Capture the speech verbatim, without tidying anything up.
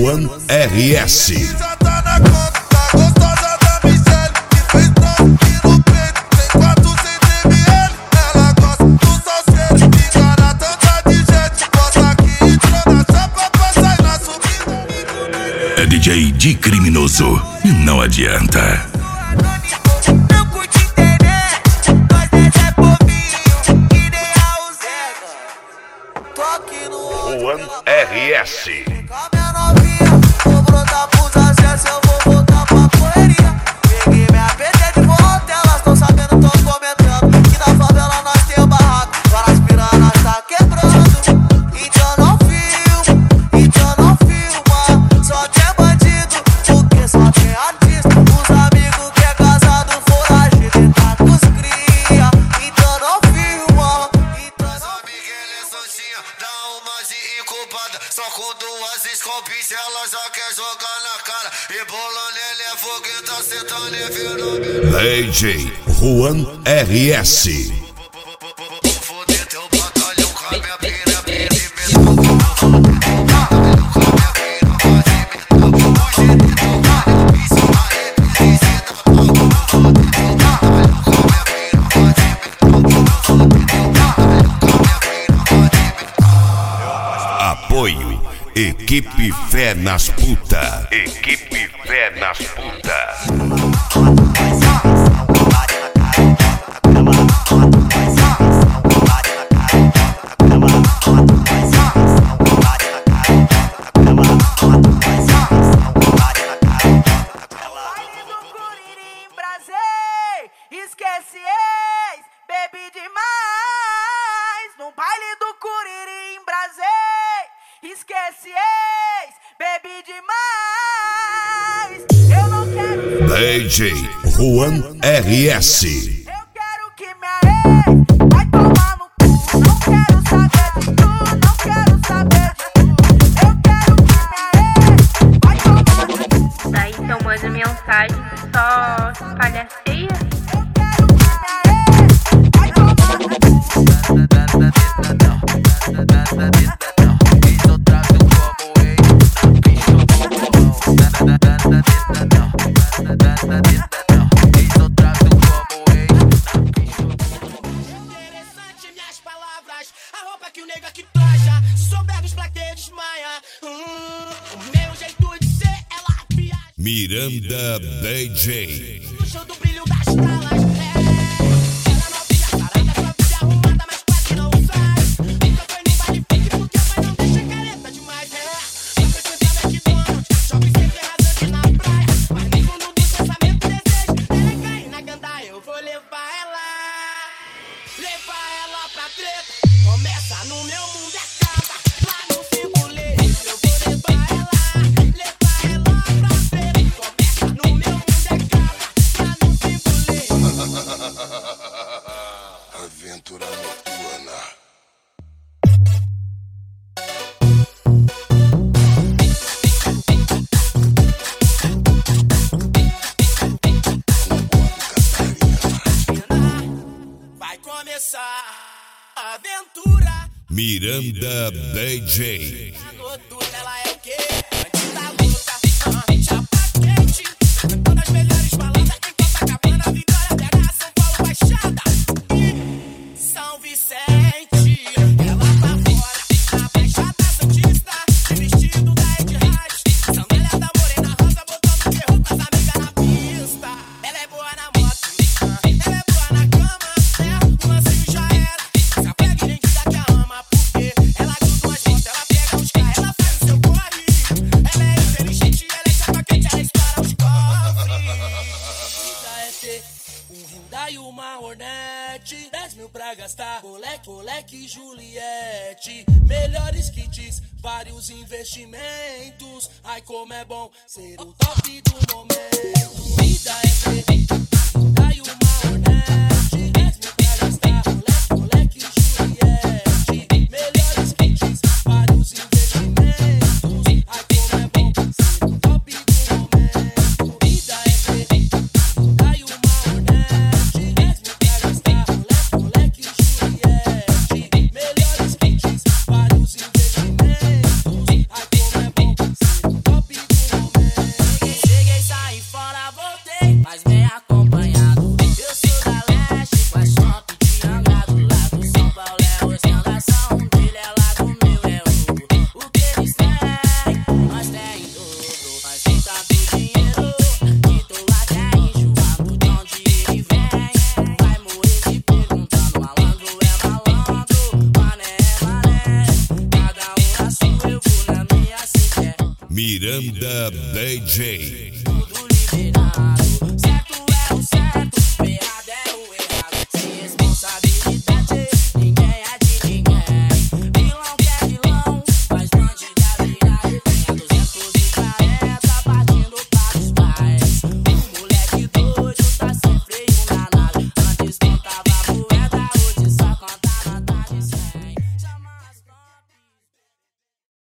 Juan R S. É D J de criminoso e não adianta. Juan R S. Vou brotar pros acessos, eu vou voltar pra correria. Peguei minha P T de volta, elas tão sabendo, tão comentando que na favela nós tem o barraco, várias piranhas tá quebrando. Então não filma, então não filma, só tem bandido, porque só tem artista. Os amigos que é casado, foragido e tá com os cria. Então não filma, então não filma. Dá uma de incubada, só com duas escopis ela já quer jogar na cara. E bolando ele é fogueta, sentando e virando D J Juan R S. foder teu batalhão com a minha pira, pira e Apoio Equipe Fé nas Puta. Equipe Fé nas Puta. Esquece ex, bebi demais. No baile do Curirim Brasei. Esquece ex, bebi demais. Eu não quero. D J Juan R S. Eu quero que minha ex vai tomar no cu. Não quero saber de tu, não quero saber de tu. Eu quero que minha ex vai tomar no cu. Daí então manda mensagem, só palhaceia. Interessante minhas palavras, a roupa que o nega que plaja. Se souber dos plaquês desmaia. Hum, o meu jeito de ser, ela viaja. Miranda D J. No show do brilho das talas. É, ela novinha, sarada, sua vida arrumada, mas quase não sai. Nunca foi no baile fake porque a mãe não deixa careta demais. É, já frequentava McDonald's, shopping center rasante na praia. Mas nem fundo do pensamento desejo. Ela cai na gandaia, eu vou levar ela. Levar ela pra treta. Começa no meu mundo é casa. Lá no circulete eu vou levar ela. Levar ela pra treta. Começa no meu mundo é casa. Lá no circulete. aventura noturna. Vai começar a aventura. Miranda D J. A noturna ela é o quê? Antes da luta, ah, chapa quente. Todas as melhores baladas em Copacabana, Vitória, B H, São Paulo, Baixada e São Vicente. Ela tá fora, na Baixada Santista, de vestido da Ed Harris, sandália da Morena Rosa, botando terror com as amigas na pista. Ela é boa na moto, ela é boa na cama, né? O lance já era. Se apega e gente que a ama, porque ela ajuda umas motos, ela pega os carros, ela faz o seu corre. Ela é inteligente, ela é chapa quente, ela estoura os cofres. Vida é ter um Hyundai e uma Hornet, dez mil pra gastar, moleque, moleque Juliette. Melhores kits, vários investimentos. Ai como é bom ser o top do momento. Vida é ter um Hyundai e uma Hornet, dez mil pra gastar, moleque, moleque Juliette. Melhores kits, vários investimentos. Ai como é bom ser o top do momento. Vida é ter um Hyundai e uma Hornet, dez mil pra gastar, moleque, moleque Juliette. Melhores kits, vários investimentos. Ai como é bom ser o top Miranda D J.